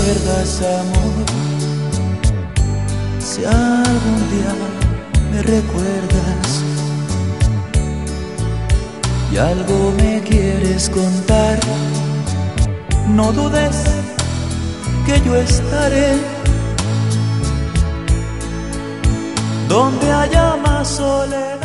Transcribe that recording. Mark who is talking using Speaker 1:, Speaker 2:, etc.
Speaker 1: recuerdas, amor, si algún día me recuerdas y algo me quieres contar, no dudes que yo estaré donde haya más soledad.